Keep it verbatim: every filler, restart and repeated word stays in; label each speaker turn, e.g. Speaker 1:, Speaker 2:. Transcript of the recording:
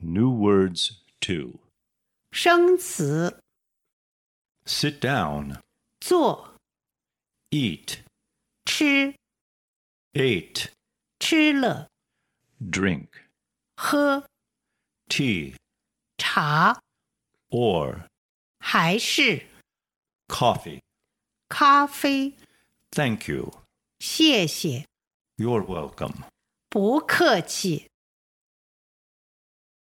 Speaker 1: New Words two.
Speaker 2: 生词
Speaker 1: Sit down.
Speaker 2: 坐
Speaker 1: Eat.
Speaker 2: 吃
Speaker 1: Ate.
Speaker 2: 吃了
Speaker 1: Drink.
Speaker 2: 喝
Speaker 1: Tea.
Speaker 2: 茶
Speaker 1: Or.
Speaker 2: 还是
Speaker 1: Coffee.
Speaker 2: 咖啡
Speaker 1: Thank you.
Speaker 2: 谢谢
Speaker 1: You're welcome.
Speaker 2: 不客气